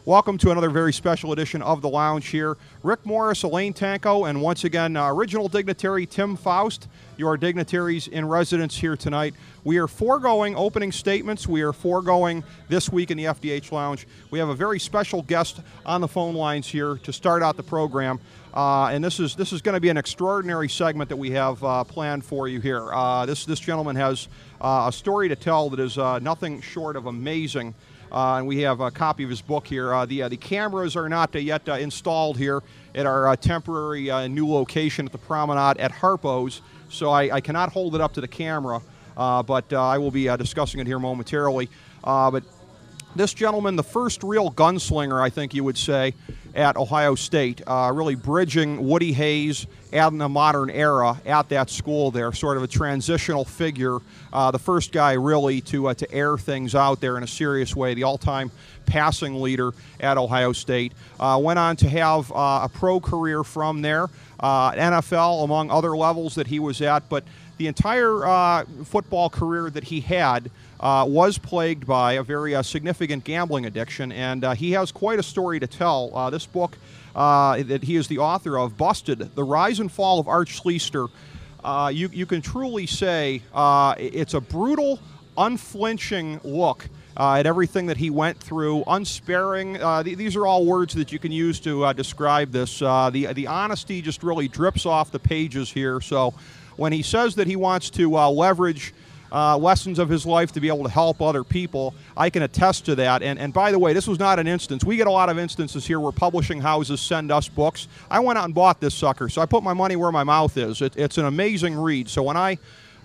Welcome to another very special edition of The Lounge here. Rick Morris, Elaine Tanko, and once again, original dignitary Tim Faust, your dignitaries in residence here tonight. We are foregoing opening statements. We are foregoing this week in the FDH Lounge. We have a very special guest on the phone lines here to start out the program. And this is going to be an extraordinary segment that we have planned for you here. This gentleman has a story to tell that is nothing short of amazing. And we have a copy of his book here. The cameras are not yet installed here at our temporary new location at the Promenade at Harpo's, so I cannot hold it up to the camera, but I will be discussing it here momentarily. But this gentleman, the first real gunslinger, I think you would say, at Ohio State, really bridging Woody Hayes in the modern era at that school there, sort of a transitional figure, the first guy really to air things out there in a serious way, the all-time passing leader at Ohio State. Went on to have a pro career from there, NFL among other levels that he was at, but the entire football career that he had was plagued by a very significant gambling addiction, and he has quite a story to tell. This book that he is the author of, Busted, The Rise and Fall of Art Schlichter, you can truly say it's a brutal, unflinching look at everything that he went through, unsparing. These are all words that you can use to describe this. The honesty just really drips off the pages here. So when he says that he wants to leverage lessons of his life to be able to help other people, I can attest to that. And by the way, this was not an instance. We get a lot of instances here where publishing houses send us books. I went out and bought this sucker, so I put my money where my mouth is. It's an amazing read. So when I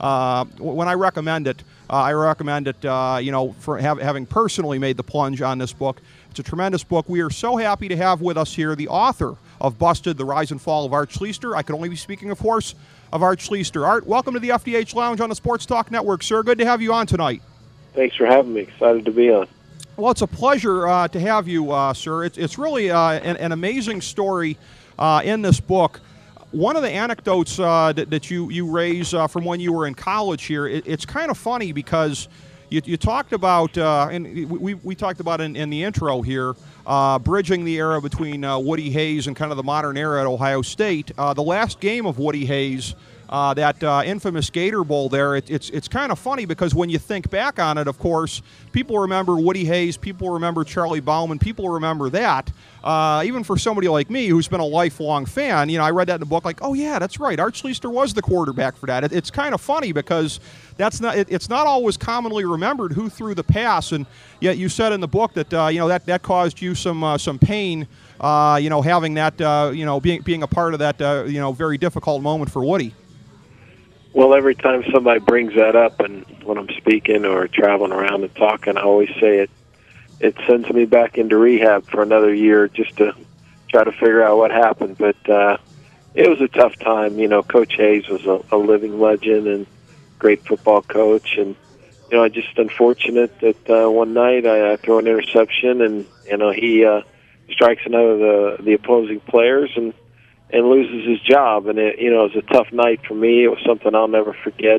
recommend it, I recommend it, for having personally made the plunge on this book. It's a tremendous book. We are so happy to have with us here the author of Busted, The Rise and Fall of Art Schlichter. I could only be speaking, of course, of Art Schlichter. Art, welcome to the FDH Lounge on the Sports Talk Network, sir. Good to have you on tonight. Thanks for having me. Excited to be on. Well, it's a pleasure to have you, sir. It's really an amazing story in this book. One of the anecdotes that you raise from when you were in college here, it's kind of funny because you talked about, and we talked about in the intro here, bridging the era between Woody Hayes and kind of the modern era at Ohio State. The last game of Woody Hayes, that infamous Gator Bowl there, it's kind of funny because when you think back on it, of course, people remember Woody Hayes, people remember Charlie Bauman, people remember that. Even for somebody like me who's been a lifelong fan, I read that in the book like, oh yeah, that's right, Art Schlichter was the quarterback for that. It's kind of funny because it's not always commonly remembered who threw the pass, and yet you said in the book that that caused you some pain, having that being a part of that very difficult moment for Woody. Well, every time somebody brings that up, and when I'm speaking or traveling around and talking, I always say it sends me back into rehab for another year just to try to figure out what happened. But it was a tough time. Coach Hayes was a living legend and great football coach, and just unfortunate that one night I throw an interception, and he strikes another of the opposing players and loses his job. And it was a tough night for me. It was something I'll never forget.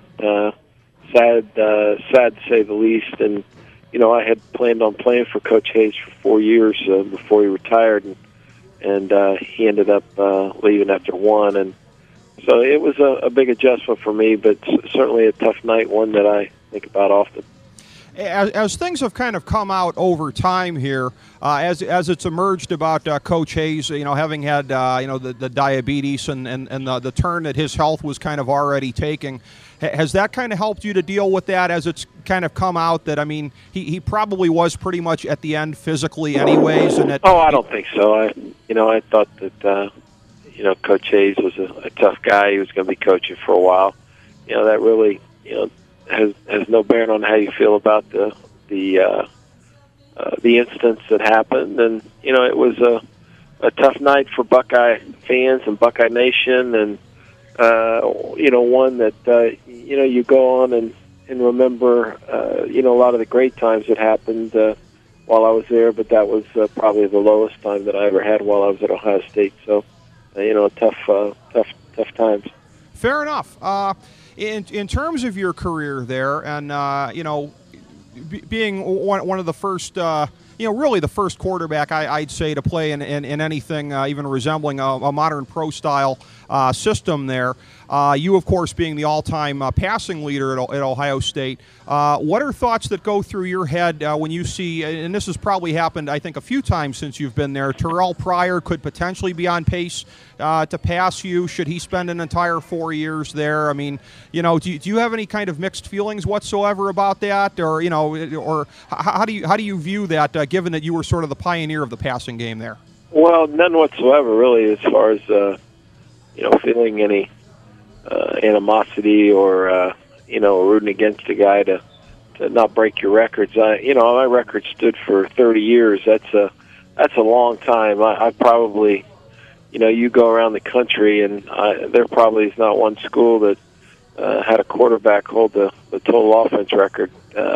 Sad to say the least. And I had planned on playing for Coach Hayes for 4 years before he retired, and he ended up leaving after one. And so it was a big adjustment for me, but certainly a tough night, one that I think about often. As things have kind of come out over time here, as it's emerged about Coach Hayes, having had the diabetes and the turn that his health was kind of already taking, has that kind of helped you to deal with that as it's kind of come out that, he probably was pretty much at the end physically anyways? And I don't think so. I thought that Coach Hayes was a tough guy. He was going to be coaching for a while. That really has no bearing on how you feel about the instance that happened. And it was a tough night for Buckeye fans and Buckeye Nation, and one that you go on and remember a lot of the great times that happened while I was there, but that was probably the lowest time that I ever had while I was at Ohio State. So tough times. Fair enough. In terms of your career there, and being one of the first really the first quarterback I'd say to play in anything even resembling a modern pro-style system there. You, of course, being the all-time passing leader at Ohio State. What are thoughts that go through your head when you see, and this has probably happened, I think, a few times since you've been there, Terrell Pryor could potentially be on pace to pass you should he spend an entire 4 years there? I mean, do you have any kind of mixed feelings whatsoever about that, or or how do you view that, given that you were sort of the pioneer of the passing game there? Well, none whatsoever, really, as far as feeling any animosity or rooting against a guy to not break your records. My record stood for 30 years. That's a long time. I probably, you go around the country and there probably is not one school that had a quarterback hold the total offense record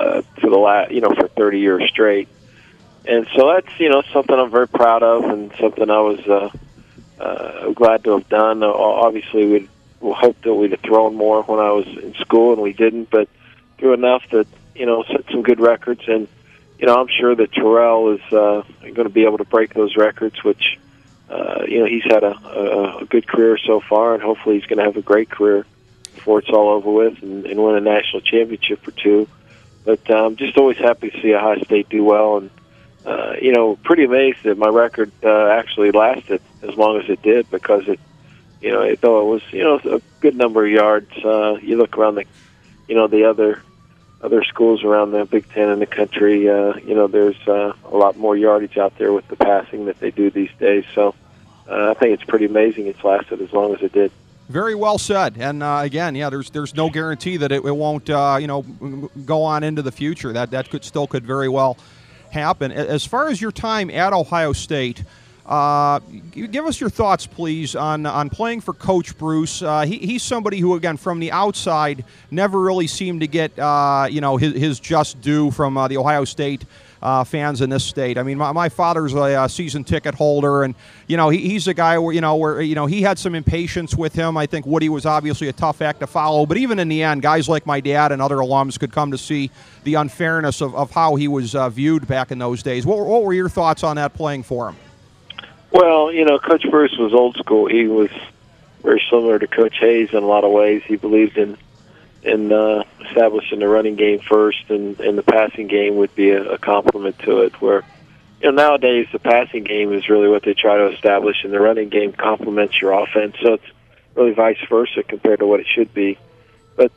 for 30 years straight. And so that's something I'm very proud of and something I was glad to have done. Obviously, we'd hoped that we'd have thrown more when I was in school, and we didn't, but threw enough that set some good records. And I'm sure that Terrell is going to be able to break those records, which he's had a good career so far, and hopefully he's going to have a great career before it's all over with and win a national championship or two. But I'm just always happy to see Ohio State do well, and pretty amazed that my record actually lasted as long as it did, because though it was a good number of yards. You look around the other schools around the Big Ten in the country. There's a lot more yardage out there with the passing that they do these days. So I think it's pretty amazing it's lasted as long as it did. Very well said. And again, there's no guarantee that it won't go on into the future. That could very well happen. As far as your time at Ohio State, give us your thoughts, please, on playing for Coach Bruce. He's somebody who, again, from the outside, never really seemed to get his just due from the Ohio State fans in this state. I mean, my father's a season ticket holder, and he's a guy where he had some impatience with him. I think Woody was obviously a tough act to follow, but even in the end, guys like my dad and other alums could come to see the unfairness of how he was viewed back in those days. What were your thoughts on that, playing for him? Well, Coach Bruce was old school. He was very similar to Coach Hayes in a lot of ways. He believed in establishing the running game first, and the passing game would be a complement to it. Where nowadays the passing game is really what they try to establish, and the running game complements your offense. So it's really vice versa compared to what it should be. But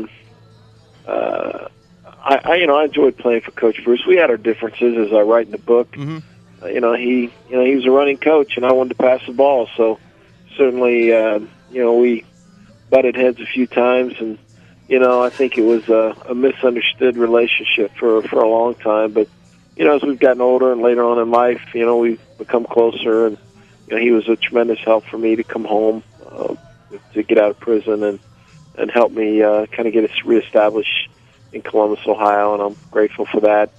I enjoyed playing for Coach Bruce. We had our differences, as I write in the book. Mm-hmm. He was a running coach, and I wanted to pass the ball. So certainly, we butted heads a few times, and I think it was a misunderstood relationship for a long time. But as we've gotten older and later on in life, we've become closer, and he was a tremendous help for me to come home, to get out of prison, and help me kind of get us reestablished in Columbus, Ohio, and I'm grateful for that.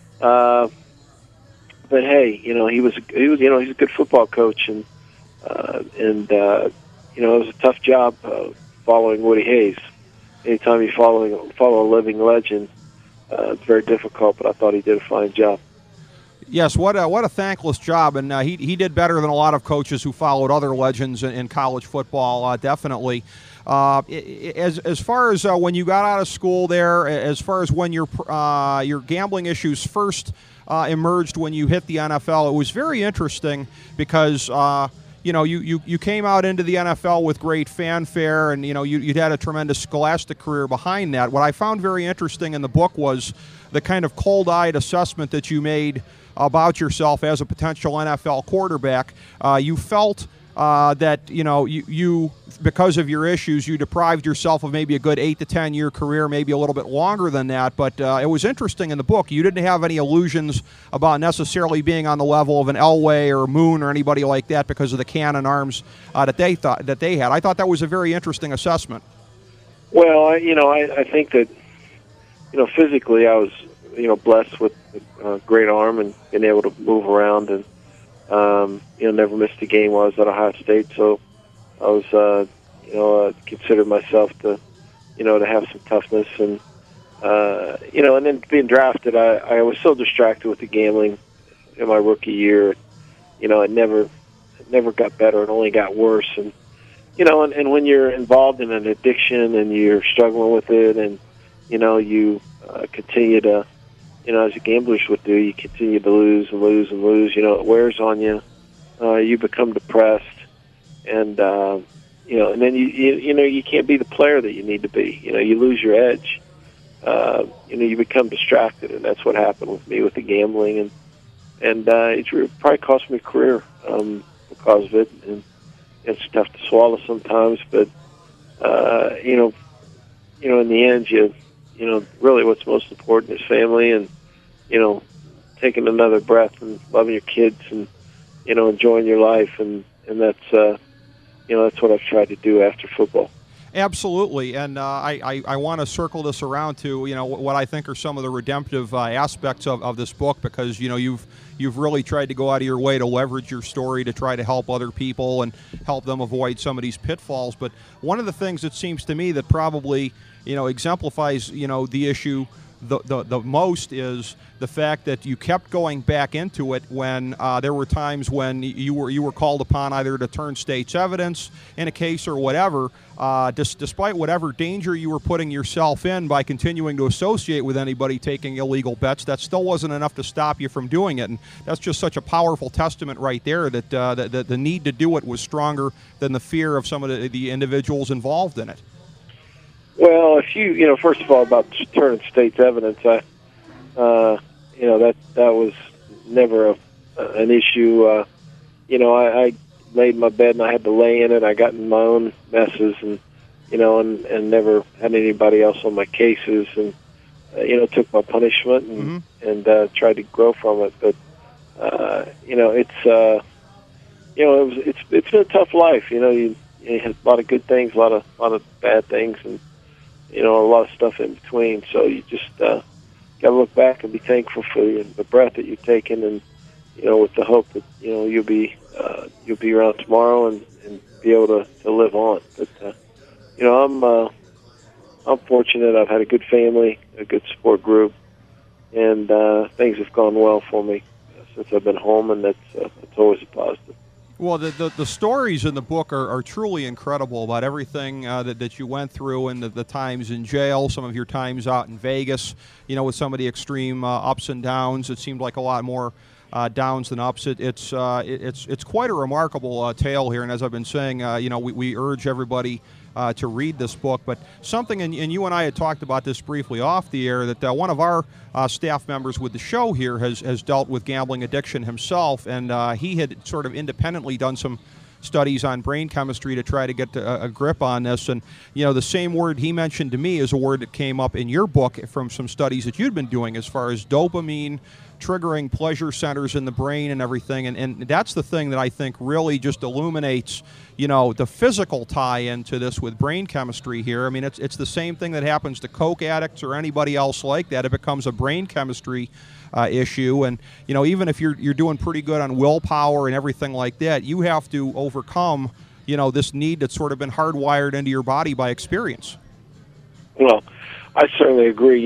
But hey, he's a good football coach, and it was a tough job following Woody Hayes. Anytime you follow a living legend, it's very difficult. But I thought he did a fine job. Yes, what a thankless job, and he did better than a lot of coaches who followed other legends in college football. Definitely. As far as when you got out of school there, as far as when your gambling issues first emerged when you hit the NFL, it was very interesting because you came out into the NFL with great fanfare, and you'd had a tremendous scholastic career behind that. What I found very interesting in the book was the kind of cold-eyed assessment that you made about yourself as a potential NFL quarterback. You felt that you because of your issues, you deprived yourself of maybe a good 8 to 10 year career, maybe a little bit longer than that. But it was interesting in the book. You didn't have any illusions about necessarily being on the level of an Elway or Moon or anybody like that because of the cannon arms that they had. I thought that was a very interesting assessment. Well, I think that physically I was blessed with a great arm and being able to move around, and never missed a game while I was at Ohio State. So I was, considered myself to have some toughness, and and then being drafted, I was so distracted with the gambling in my rookie year. It never got better. It only got worse. And and when you're involved in an addiction and you're struggling with it, and you continue to, as the gamblers would do, you continue to lose and lose and lose. It wears on you. You become depressed, and and then you can't be the player that you need to be. You lose your edge. You become distracted, and that's what happened with me with the gambling, and it probably cost me a career because of it. And it's tough to swallow sometimes, but in the end, really what's most important is family, and taking another breath and loving your kids, and enjoying your life, and that's that's what I've tried to do after football. Absolutely, and I want to circle this around to what I think are some of the redemptive aspects of this book, because you've really tried to go out of your way to leverage your story to try to help other people and help them avoid some of these pitfalls. But one of the things that seems to me that probably exemplifies the issue the most is the fact that you kept going back into it when there were times when you were called upon either to turn state's evidence in a case or whatever, despite whatever danger you were putting yourself in by continuing to associate with anybody taking illegal bets. That still wasn't enough to stop you from doing it, and that's just such a powerful testament right there that the need to do it was stronger than the fear of some of the individuals involved in it. Well, if you first of all, about turning state's evidence, that was never an issue. I laid my bed and I had to lay in it. I got in my own messes, and and never had anybody else on my cases, and took my punishment and tried to grow from it. But it's been a tough life. You had a lot of good things, a lot of bad things, and a lot of stuff in between. So you just got to look back and be thankful for the breath that you've taken, and with the hope that you'll be around tomorrow and be able to live on. But I'm fortunate. I've had a good family, a good support group, and things have gone well for me since I've been home, and that's always a positive. Well, the stories in the book are truly incredible about everything that you went through, and the times in jail, some of your times out in Vegas, with some of the extreme ups and downs. It seemed like a lot more downs than ups. It's quite a remarkable tale here, and as I've been saying, we urge everybody to read this book. But something, and you and I had talked about this briefly off the air, that one of our staff members with the show here has dealt with gambling addiction himself, and he had sort of independently done some studies on brain chemistry to try to get a grip on this. And the same word he mentioned to me is a word that came up in your book from some studies that you'd been doing as far as dopamine triggering pleasure centers in the brain and everything, and that's the thing that I think really just illuminates the physical tie-in to this with brain chemistry here. I mean, it's the same thing that happens to coke addicts or anybody else like that. It becomes a brain chemistry issue, and even if you're doing pretty good on willpower and everything like that, you have to overcome this need that's sort of been hardwired into your body by experience. Well, I certainly agree.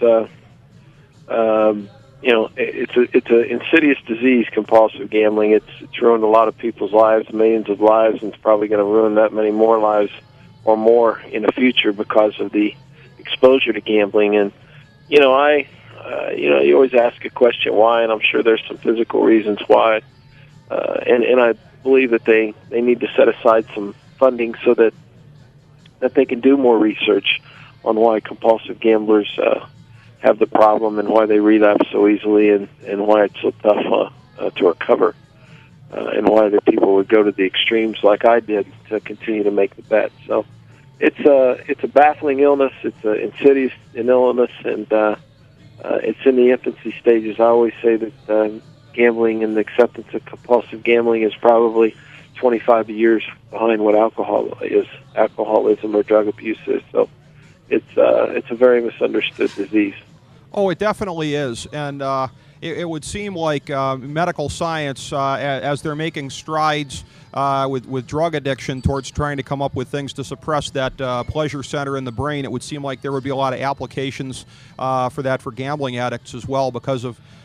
It's an insidious disease, compulsive gambling. It's ruined a lot of people's lives, millions of lives, and it's probably going to ruin that many more lives or more in the future because of the exposure to gambling. And you always ask a question why, and I'm sure there's some physical reasons why. And I believe that they need to set aside some funding so that they can do more research on why compulsive gamblers have the problem and why they relapse so easily, and why it's so tough to recover, and why the people would go to the extremes like I did to continue to make the bet. So it's a baffling illness. It's an insidious illness, and it's in the infancy stages. I always say that gambling and the acceptance of compulsive gambling is probably 25 years behind what alcoholism or drug abuse is. So it's a very misunderstood disease. Oh, it definitely is, and it would seem like medical science, as they're making strides with drug addiction towards trying to come up with things to suppress that pleasure center in the brain, it would seem like there would be a lot of applications for that for gambling addicts as well, because of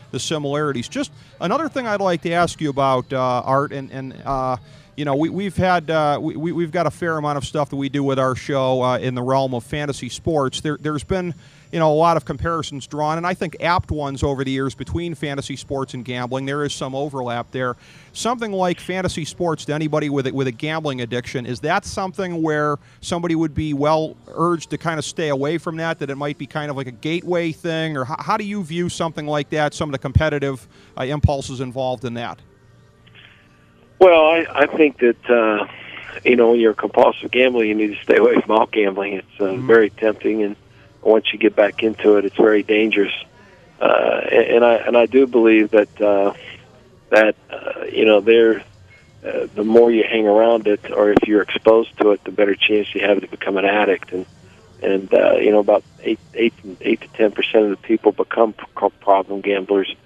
the similarities. Just another thing I'd like to ask you about, Art, and you know, we've got a fair amount of stuff that we do with our show in the realm of fantasy sports. There's been, you know, a lot of comparisons drawn, and I think apt ones over the years between fantasy sports and gambling. There is some overlap there. Something like fantasy sports to anybody with a gambling addiction, is that something where somebody would be well urged to kind of stay away from that it might be kind of like a gateway thing, or how do you view something like that, some of the competitive impulses involved in that? Well, I think that, you know, when you're a compulsive gambler, you need to stay away from all gambling. It's very tempting, and once you get back into it, it's very dangerous. And I do believe that you know, the more you hang around it, or if you're exposed to it, the better chance you have to become an addict. And you know, about 8 to 10% of the people become problem gamblers.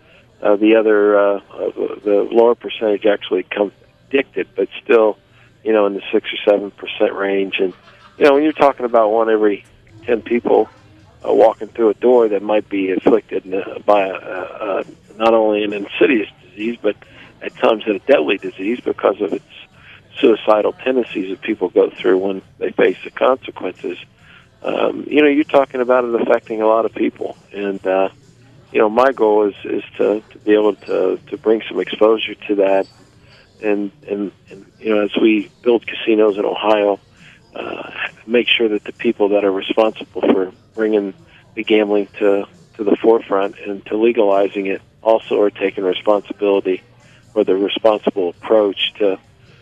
The lower percentage actually become addicted, but still, you know, in the 6 or 7% range. And you know, when you're talking about 1 every 10 people walking through a door that might be afflicted by not only an insidious disease, but at times a deadly disease because of its suicidal tendencies that people go through when they face the consequences. You know, you're talking about it affecting a lot of people, and you know, my goal is to be able to bring some exposure to that, and you know, as we build casinos in Ohio, make sure that the people that are responsible for bringing the gambling to the forefront and to legalizing it also are taking responsibility for the responsible approach to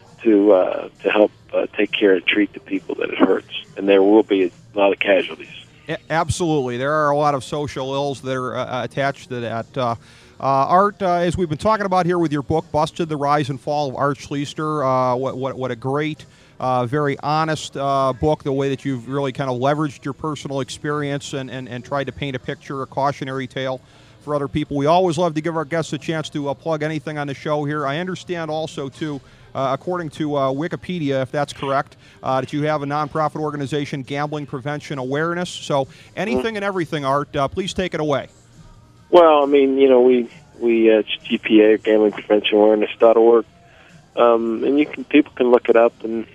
help take care and treat the people that it hurts, and there will be a lot of casualties. Absolutely. There are a lot of social ills that are attached to that. Art, as we've been talking about here with your book, Busted, The Rise and Fall of Art Schlichter, what a great, very honest book, the way that you've really kind of leveraged your personal experience and tried to paint a picture, a cautionary tale for other people. We always love to give our guests a chance to plug anything on the show here. I understand also, too, according to Wikipedia, if that's correct, that you have a nonprofit organization, Gambling Prevention Awareness. So anything and everything, Art, please take it away. Well, I mean, you know, we it's GPA, GamblingPreventionAwareness.org, and people can look it up and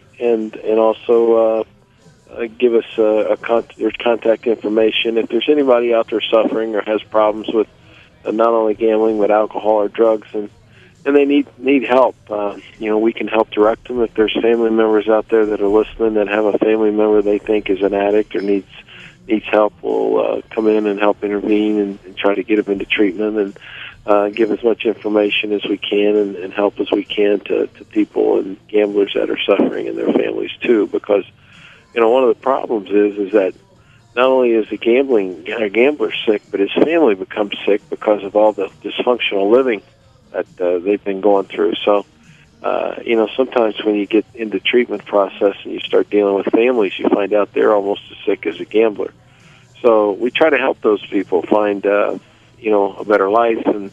also give us there's contact information. If there's anybody out there suffering or has problems with not only gambling but alcohol or drugs, and they need help, you know, we can help direct them. If there's family members out there that are listening that have a family member they think is an addict or needs help, we'll come in and help intervene and try to get them into treatment, and give as much information as we can and help as we can to people and gamblers that are suffering and their families too. Because, you know, one of the problems is that not only is the gambler sick, but his family becomes sick because of all the dysfunctional living that they've been going through. So, you know, sometimes when you get into the treatment process and you start dealing with families, you find out they're almost as sick as a gambler. So we try to help those people find, you know, a better life and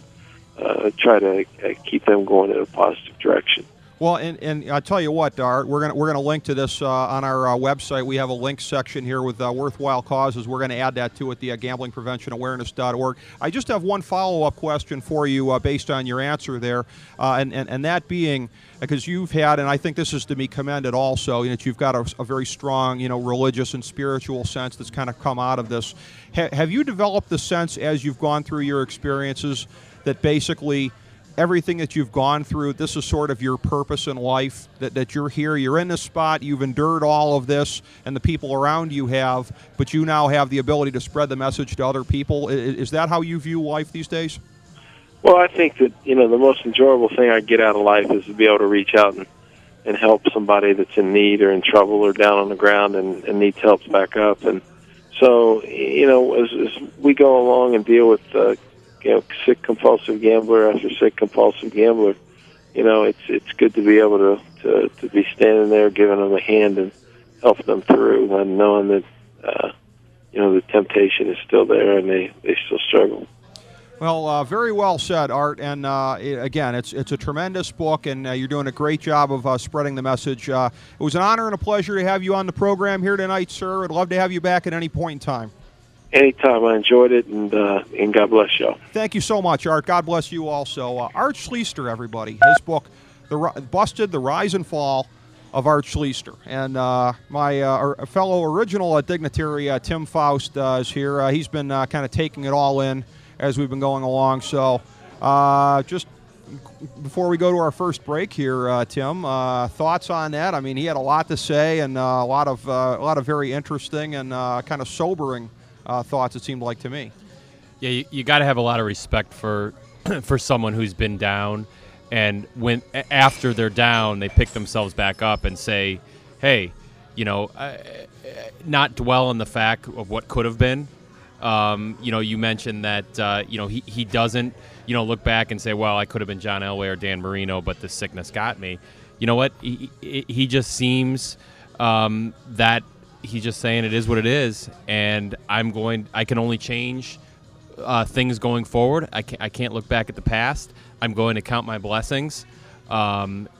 try to keep them going in a positive direction. Well, and I tell you what, Art, we're gonna link to this on our website. We have a link section here with worthwhile causes. We're going to add that to it, the GamblingPreventionAwareness.org. I just have one follow-up question for you based on your answer there, and that being, because you've had, and I think this is to be commended also, you know, that you've got a very strong, you know, religious and spiritual sense that's kind of come out of this. Have you developed the sense as you've gone through your experiences that basically everything that you've gone through, this is sort of your purpose in life, that you're here, you're in this spot, you've endured all of this, and the people around you have, but you now have the ability to spread the message to other people? Is that how you view life these days? Well, I think that, you know, the most enjoyable thing I get out of life is to be able to reach out and help somebody that's in need or in trouble or down on the ground and needs help back up. And so, you know, as we go along and deal with you know, sick compulsive gambler after sick compulsive gambler, you know, it's good to be able to be standing there giving them a hand and helping them through, and knowing that you know, the temptation is still there and they still struggle. Well, very well said, Art. And again, it's a tremendous book, and you're doing a great job of spreading the message. It was an honor and a pleasure to have you on the program here tonight, sir. I'd love to have you back at any point in time. Anytime. I enjoyed it, and God bless you. Thank you so much, Art. God bless you also. Art Schlichter, everybody. His book, Busted, The Rise and Fall of Art Schlichter. And my fellow original dignitary, Tim Faust, is here. He's been kind of taking it all in as we've been going along. So just before we go to our first break here, Tim, thoughts on that? I mean, he had a lot to say, and a lot of very interesting and kind of sobering thoughts, it seemed like to me. Yeah, you got to have a lot of respect for someone who's been down, and when after they're down, they pick themselves back up and say, "Hey, not dwell on the fact of what could have been." You mentioned that he doesn't look back and say, "Well, I could have been John Elway or Dan Marino, but the sickness got me." You know what? He just seems that. He's just saying it is what it is, and I can only change things going forward. I can't look back at the past. I'm going to count my blessings, and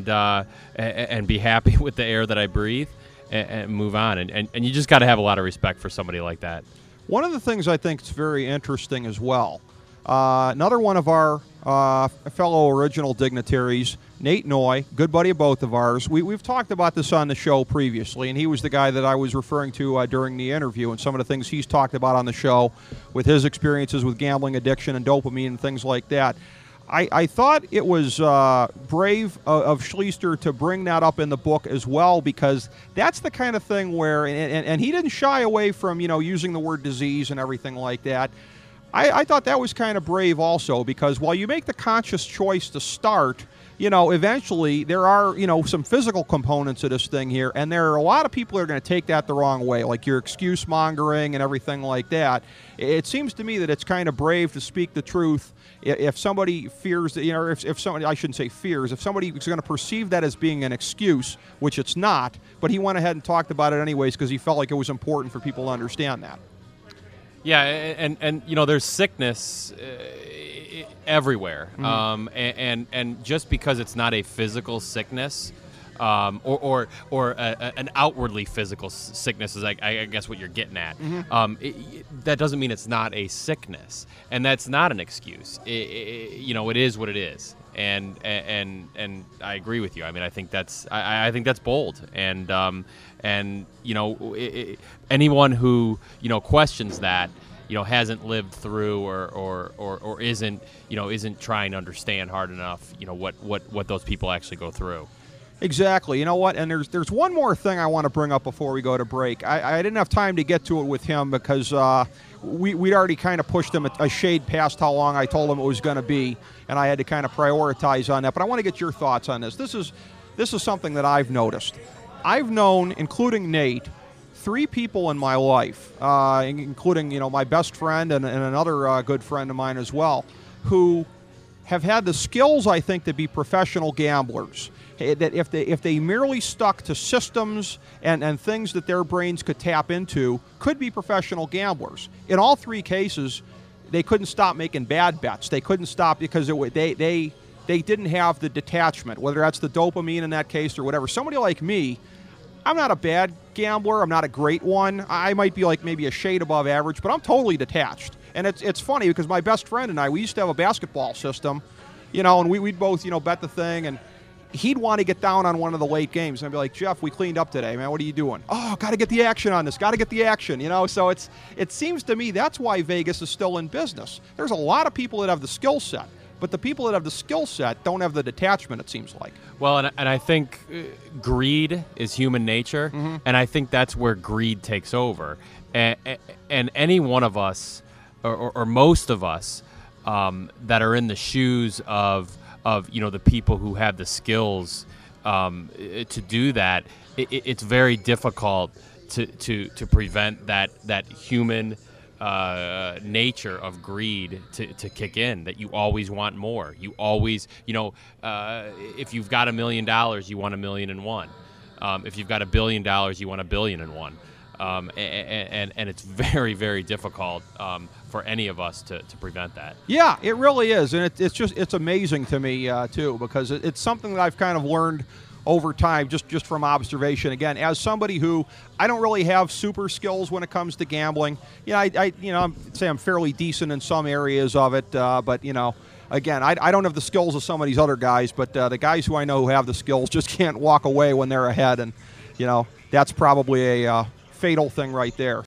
be happy with the air that I breathe, and move on. And you just got to have a lot of respect for somebody like that. One of the things I think is very interesting as well, another one of our fellow original dignitaries, Nate Noy, good buddy of both of ours. We've talked about this on the show previously, and he was the guy that I was referring to during the interview, and some of the things he's talked about on the show with his experiences with gambling addiction and dopamine and things like that. I thought it was brave of Schlichter to bring that up in the book as well, because that's the kind of thing where, and he didn't shy away from using the word disease and everything like that. I thought that was kind of brave also, because while you make the conscious choice to start, eventually there are, some physical components of this thing here, and there are a lot of people that are going to take that the wrong way, like your excuse mongering and everything like that. It seems to me that it's kind of brave to speak the truth. If somebody fears that, if somebody, I shouldn't say fears, if somebody is going to perceive that as being an excuse, which it's not, but he went ahead and talked about it anyways because he felt like it was important for people to understand that. Yeah, and there's sickness everywhere, and just because it's not a physical sickness, or an outwardly physical sickness is I guess what you're getting at. That doesn't mean it's not a sickness, and that's not an excuse. It is what it is, and I agree with you. I mean, I think that's bold, and anyone who questions that hasn't lived through or isn't trying to understand hard enough what those people actually go through. Exactly. You know what? And there's one more thing I want to bring up before we go to break. I didn't have time to get to it with him because we'd already kind of pushed him a shade past how long I told him it was going to be, and I had to kind of prioritize on that. But I want to get your thoughts on this. This is something that I've noticed. I've known, including Nate, 3 people in my life, including my best friend and another good friend of mine as well, who have had the skills, I think, to be professional gamblers. That if they merely stuck to systems and things that their brains could tap into, could be professional gamblers. In all 3 cases, they couldn't stop making bad bets. They couldn't stop because they didn't have the detachment, whether that's the dopamine in that case or whatever. Somebody like me, I'm not a bad gambler. I'm not a great one. I might be like maybe a shade above average, but I'm totally detached. And it's funny because my best friend and I, we used to have a basketball system, and we'd both, bet the thing, and he'd want to get down on one of the late games. And I'd be like, Jeff, we cleaned up today, man. What are you doing? Oh, got to get the action on this. Got to get the action, So it seems to me that's why Vegas is still in business. There's a lot of people that have the skill set, but the people that have the skill set don't have the detachment, it seems like. Well, and I think greed is human nature, and I think that's where greed takes over. And any one of us, or most of us, that are in the shoes of the people who have the skills to do that, it's very difficult to prevent that human nature of greed to kick in, that you always want more. You always, if you've got $1 million, you want $1,000,001. If you've got $1 billion, you want $1,000,000,001. And it's very, very difficult for any of us to prevent that. Yeah, it really is, and it's amazing to me too, because it's something that I've kind of learned over time, just from observation. Again, as somebody who I don't really have super skills when it comes to gambling. I say I'm fairly decent in some areas of it, but again, I don't have the skills of some of these other guys. But the guys who I know who have the skills just can't walk away when they're ahead, and that's probably a fatal thing right there.